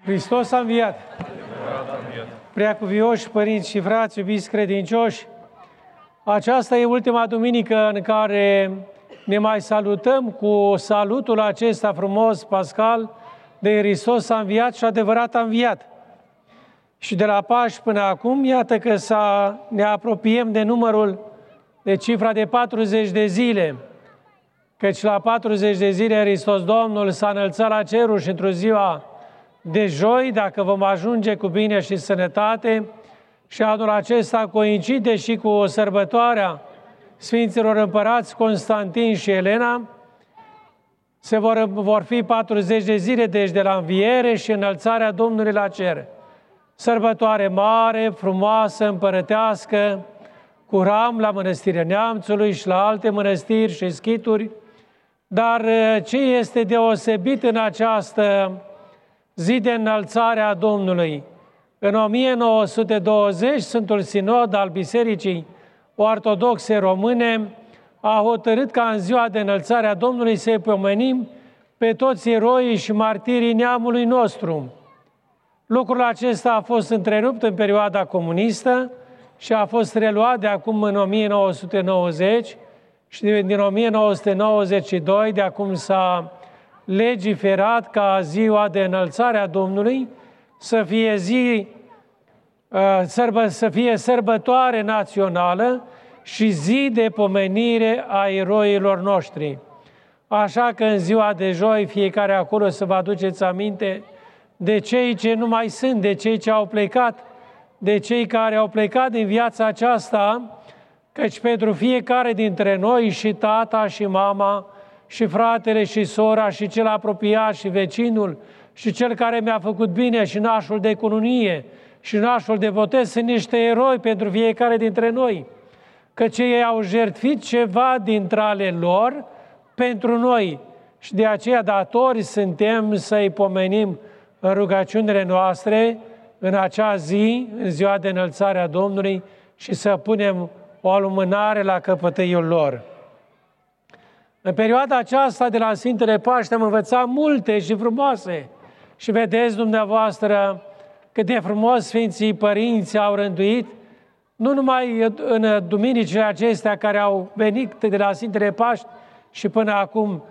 Hristos a înviat! Preacuvioși părinți și frați, iubiți credincioși, aceasta e ultima duminică în care ne mai salutăm cu salutul acesta frumos, pascal, de Hristos a înviat și adevărat a înviat. Și de la Paști până acum, iată că ne apropiem de cifra de 40 de zile, căci la 40 de zile Hristos Domnul s-a înălțat la ceruri și într-o ziua de joi, dacă vom ajunge cu bine și sănătate, și anul acesta coincide și cu sărbătoarea Sfinților Împărați Constantin și Elena, vor fi 40 de zile, deci de la înviere și înălțarea Domnului la cer. Sărbătoare mare, frumoasă, împărătească, cu ram la Mănăstirea Neamțului și la alte mănăstiri și schituri, dar ce este deosebit în această zi de înălțare a Domnului? În 1920, Sfântul Sinod al Bisericii Ortodoxe Române a hotărât ca în ziua de înălțare a Domnului să-i pomenim pe toți eroii și martirii neamului nostru. Lucrul acesta a fost întrerupt în perioada comunistă și a fost reluat de acum în 1990 și din 1992, de acum s-a legiferat ca ziua de înălțare a Domnului să fie sărbătoare națională și zi de pomenire a eroilor noștri. Așa că în ziua de joi fiecare acolo să vă aduceți aminte de cei ce nu mai sunt, de cei ce au plecat, de cei care au plecat din viața aceasta, căci pentru fiecare dintre noi, și tata și mama, și fratele și sora, și cel apropiat și vecinul, și cel care mi-a făcut bine, și nașul de cununie, și nașul de botez, sunt niște eroi pentru fiecare dintre noi, căci ei au jertfit ceva dintre ale lor pentru noi și de aceea datori suntem să-i pomenim în rugăciunile noastre în acea zi, în ziua de înălțare a Domnului, și să punem o alumânare la căpătâiul lor. În perioada aceasta de la Sfintele Paști am învățat multe și frumoase și vedeți dumneavoastră cât de frumos Sfinții Părinți au rânduit, nu numai în duminicile acestea care au venit de la Sfintele Paști și până acum,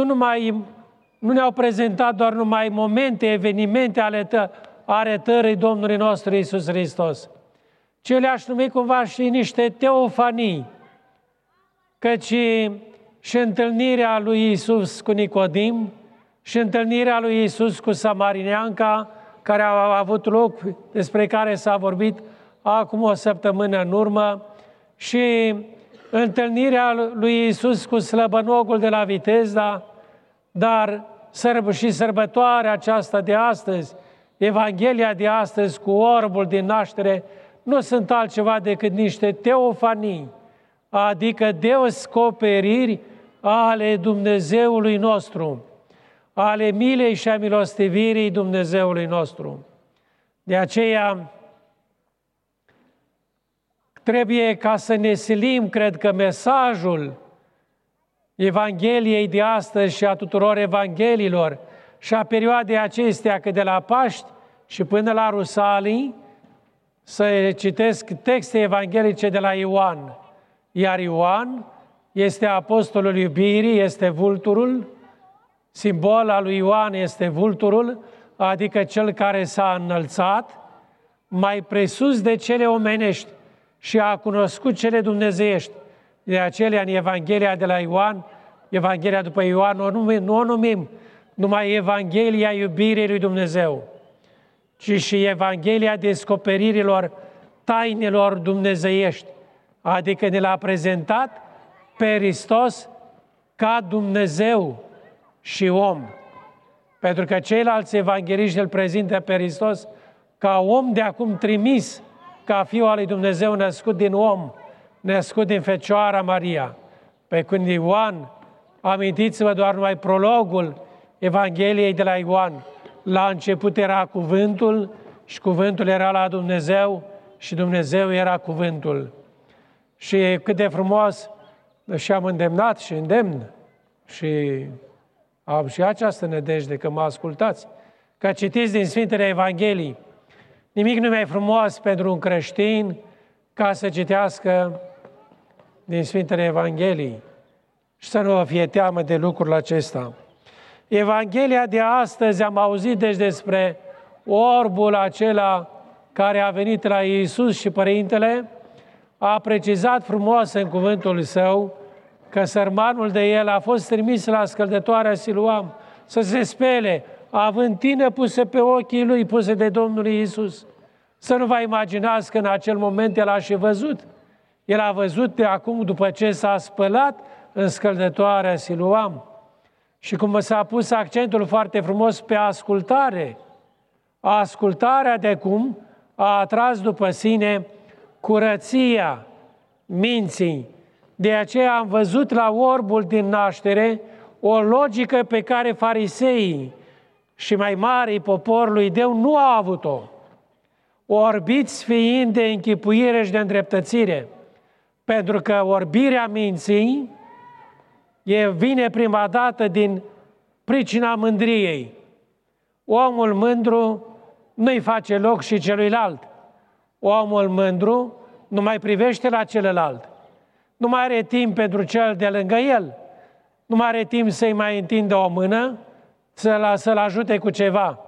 nu ne-au prezentat doar numai momente, evenimente ale arătării Domnului nostru Iisus Hristos, ci le-aș numi cumva și niște teofanii, căci și întâlnirea lui Iisus cu Nicodim, și întâlnirea lui Iisus cu samarineanca, care a avut loc, despre care s-a vorbit acum o săptămână în urmă, și întâlnirea lui Iisus cu slăbănogul de la Vitezda, dar și sărbătoarea aceasta de astăzi, Evanghelia de astăzi cu orbul din naștere, nu sunt altceva decât niște teofanii, adică descoperiri ale Dumnezeului nostru, ale milei și a milostivirii Dumnezeului nostru. De aceea trebuie ca să ne silim, cred că mesajul Evangheliei de astăzi și a tuturor Evanghelilor și a perioadei acesteia, că de la Paști și până la Rusalii, să citesc texte evanghelice de la Ioan. Iar Ioan este apostolul iubirii, este vulturul, simbol al lui Ioan este vulturul, adică cel care s-a înălțat mai presus de cele omenești și a cunoscut cele dumnezeiești. De aceea, în Evanghelia de la Ioan, Evanghelia după Ioan, nu o numim numai Evanghelia iubirii lui Dumnezeu, ci și Evanghelia descoperirilor tainelor dumnezeiești, adică ne l-a prezentat pe Hristos ca Dumnezeu și om. Pentru că ceilalți evangheliști îl prezintă pe Hristos ca om de acum trimis, ca Fiul al lui Dumnezeu născut din om, născut din Fecioara Maria. Pe când Ioan, amintiți-vă doar numai prologul Evangheliei de la Ioan, la început era cuvântul și cuvântul era la Dumnezeu și Dumnezeu era cuvântul. Și cât de frumos și am îndemnat și îndemn și am și această nădejde că mă ascultați, că citiți din Sfintele Evanghelii. Nimic nu mai frumos pentru un creștin ca să citească din Sfintele Evanghelii și să nu vă fie teamă de lucrul acesta. Evanghelia de astăzi am auzit deci despre orbul acela care a venit la Iisus și Părintele a precizat frumos în cuvântul său că sărmanul de el a fost trimis la scăldătoarea Siluam să se spele, având tină puse pe ochii lui, puse de Domnul Iisus. Să nu vă imaginați că în acel moment el a și văzut. El a văzut de acum, după ce s-a spălat în scăldătoarea Siluam. Și cum s-a pus accentul foarte frumos pe ascultare, ascultarea de cum a atras după sine curăția minții. De aceea am văzut la orbul din naștere o logică pe care fariseii și mai marii poporului Iudeu nu au avut-o. Orbiți fiind de închipuire și de îndreptățire, pentru că orbirea minții vine prima dată din pricina mândriei. Omul mândru nu-i face loc și celuilalt. Omul mândru nu mai privește la celălalt. Nu mai are timp pentru cel de lângă el. Nu mai are timp să-i mai întindă o mână, să-l ajute cu ceva.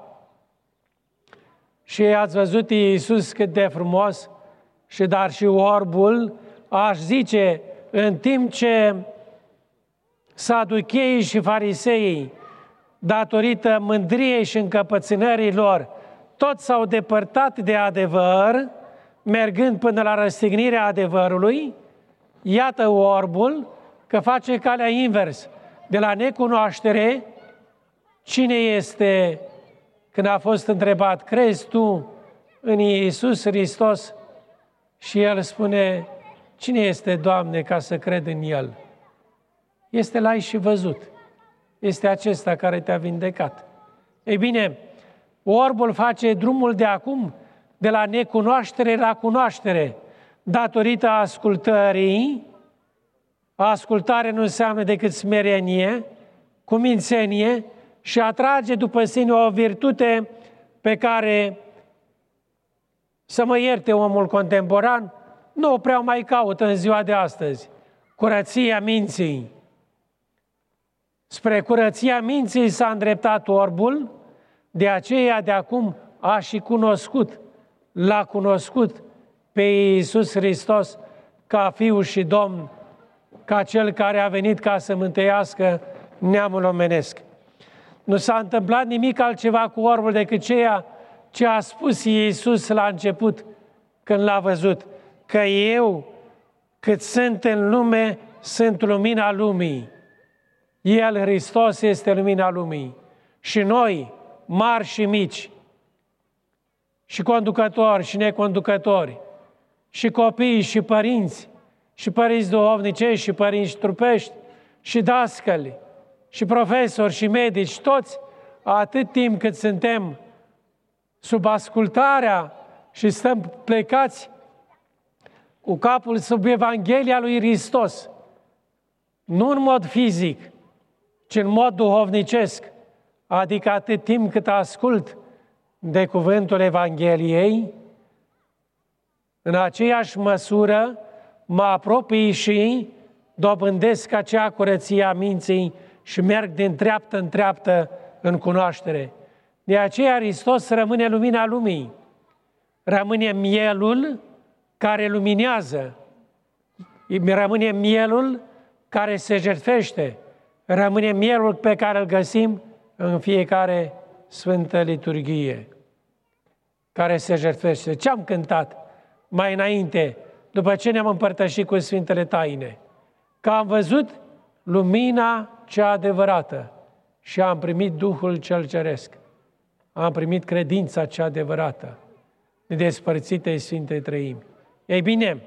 Și ați văzut Iisus cât de frumos, dar și orbul, aș zice, în timp ce saducheii și fariseii, datorită mândriei și încăpățânării lor, toți s-au depărtat de adevăr, mergând până la răstignirea adevărului, iată orbul că face calea invers. De la necunoaștere, cine este, când a fost întrebat, crezi tu în Iisus Hristos? Și el spune, cine este, Doamne, ca să cred în El? Este l-ai și văzut. Este acesta care te-a vindecat. Ei bine, orbul face drumul de acum, de la necunoaștere la cunoaștere, datorită ascultării. Ascultare nu înseamnă decât smerenie, cumințenie și atrage după sine o virtute pe care, să mă ierte omul contemporan, nu o prea mai caută în ziua de astăzi. Curăția minții. Spre curăția minții s-a îndreptat orbul, de aceea de acum a și cunoscut, l-a cunoscut pe Iisus Hristos ca Fiul și Domn, ca Cel care a venit ca să mântuiască neamul omenesc. Nu s-a întâmplat nimic altceva cu orbul decât ceea ce a spus Iisus la început când l-a văzut, că eu, cât sunt în lume, sunt lumina lumii. El, Hristos, este lumina lumii. Și noi, mari și mici, și conducători și neconducători, și copii și părinți duhovnicești și părinți trupești, și dascăli, și profesori și medici, toți, atât timp cât suntem sub ascultarea și stăm plecați cu capul sub Evanghelia lui Hristos, nu în mod fizic, ci în mod duhovnicesc, adică atât timp cât ascult de cuvântul Evangheliei, în aceeași măsură mă apropii și dobândesc acea curăție a minții și merg din treaptă în treaptă în cunoaștere. De aceea Hristos rămâne lumina lumii, rămâne mielul care luminează, rămâne mielul care se jertfește, rămâne mielul pe care îl găsim în fiecare Sfântă Liturghie, care se jertfește. Ce am cântat mai înainte, după ce ne-am împărtășit cu Sfintele Taine? Că am văzut lumina cea adevărată și am primit Duhul cel Ceresc. Am primit credința cea adevărată, nedespărțitei Sfintei Treimi. Ei bine,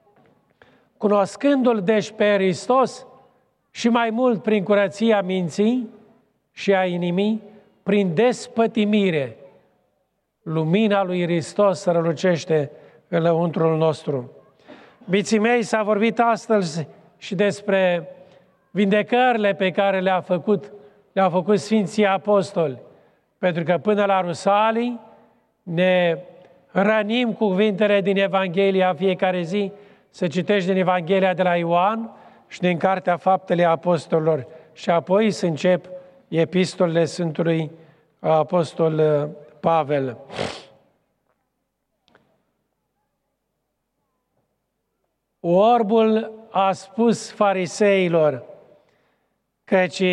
cunoscându-L deci pe Hristos și mai mult prin curăția minții și a inimii, prin despătimire, lumina lui Hristos strălucește în lăuntrul nostru. Biții mei, s-a vorbit astăzi și despre vindecările pe care le-au făcut Sfinții Apostoli. Pentru că până la Rusalii ne rănim cu cuvintele din Evanghelia fiecare zi, să citești din Evanghelia de la Ioan și din Cartea Faptele Apostolilor și apoi să încep epistolele Sfântului Apostol Pavel. Orbul a spus fariseilor, căci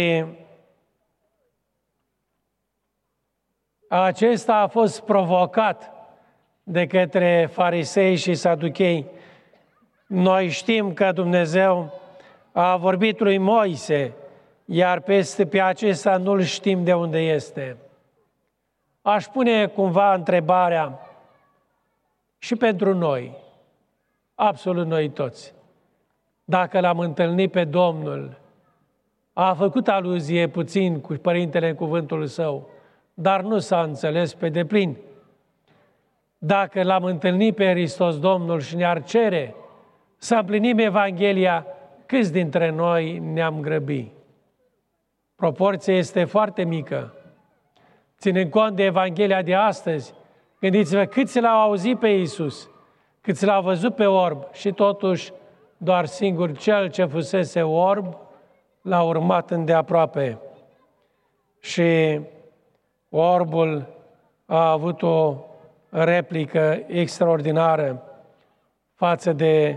acesta a fost provocat de către farisei și saduchei. Noi știm că Dumnezeu a vorbit lui Moise, iar pe acesta nu-l știm de unde este. Aș pune cumva întrebarea și pentru noi, absolut noi toți. Dacă l-am întâlnit pe Domnul, a făcut aluzie puțin cu Părintele în cuvântul Său, dar nu s-a înțeles pe deplin. Dacă l-am întâlnit pe Hristos Domnul și ne-ar cere să împlinim Evanghelia, câți dintre noi ne-am grăbit? Proporția este foarte mică. Ținând cont de Evanghelia de astăzi, gândiți-vă câți l-au auzit pe Iisus, câți l-au văzut pe orb și totuși doar singur cel ce fusese orb l-a urmat îndeaproape. Și orbul a avut o replică extraordinară față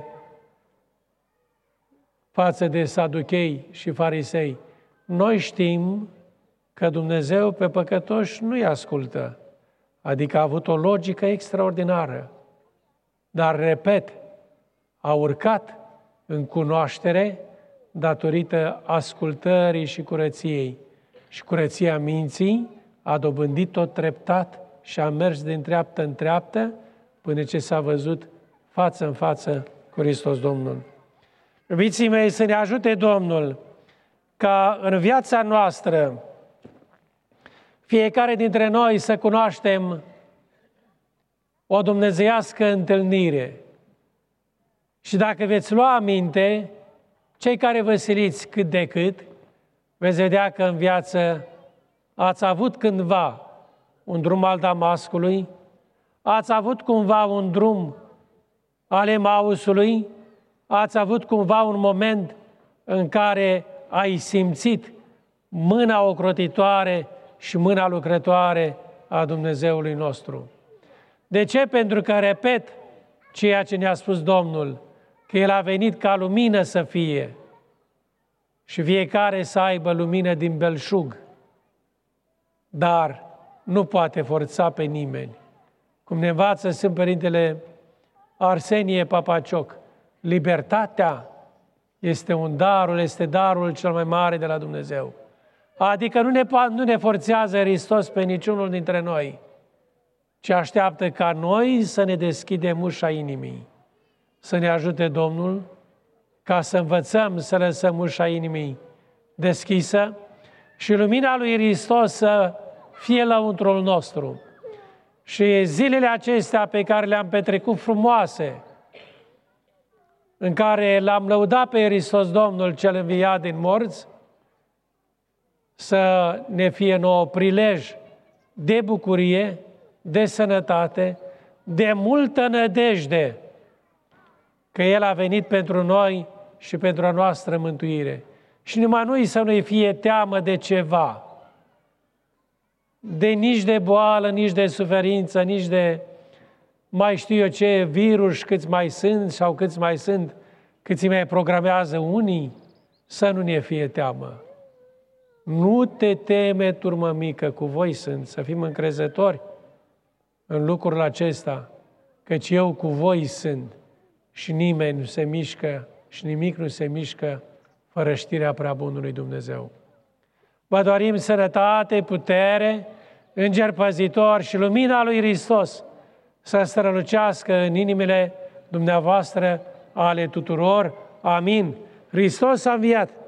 de saduchei și farisei. Noi știm că Dumnezeu pe păcătoși nu-i ascultă, adică a avut o logică extraordinară. Dar, repet, a urcat în cunoaștere datorită ascultării și curăției. Și curăția minții a dobândit tot treptat și a mers din treaptă în treaptă până ce s-a văzut față în față cu Hristos Domnul. Iubiții mei, să ne ajute Domnul ca în viața noastră fiecare dintre noi să cunoaștem o dumnezeiască întâlnire. Și dacă veți lua aminte, cei care vă siliți cât de cât, veți vedea că în viață ați avut cândva un drum al Damascului, ați avut cumva un drum al Emausului, ați avut cumva un moment în care ai simțit mâna ocrotitoare și mâna lucrătoare a Dumnezeului nostru. De ce? Pentru că, repet, ceea ce ne-a spus Domnul, că El a venit ca lumină să fie și fiecare să aibă lumină din belșug, dar nu poate forța pe nimeni. Cum ne învață Sfânt Părintele Arsenie Papacioc, libertatea este darul cel mai mare de la Dumnezeu. Adică nu ne forțează Hristos pe niciunul dintre noi, ci așteaptă ca noi să ne deschidem ușa inimii. Să ne ajute Domnul ca să învățăm să lăsăm ușa inimii deschisă și lumina lui Hristos să fie lăuntrul nostru. Și zilele acestea pe care le-am petrecut frumoase, în care l-am lăudat pe Hristos Domnul cel înviat din morți, să ne fie nouă prilej de bucurie, de sănătate, de multă nădejde că El a venit pentru noi și pentru a noastră mântuire. Și numai noi să nu-i fie teamă de ceva, nici de boală, nici de suferință, nici de mai știu eu ce virus câți mai sunt sau câți mai sunt, câți mai programează unii, să nu ne fie teamă. Nu te teme, turmă mică, cu voi sunt, să fim încrezători în lucrul acesta, căci eu cu voi sunt și nimeni nu se mișcă și nimic nu se mișcă fără știrea prea bunului Dumnezeu. Vă dorim sănătate, putere, înger păzitor și lumina lui Hristos să strălucească în inimile dumneavoastră ale tuturor. Amin. Hristos a înviat!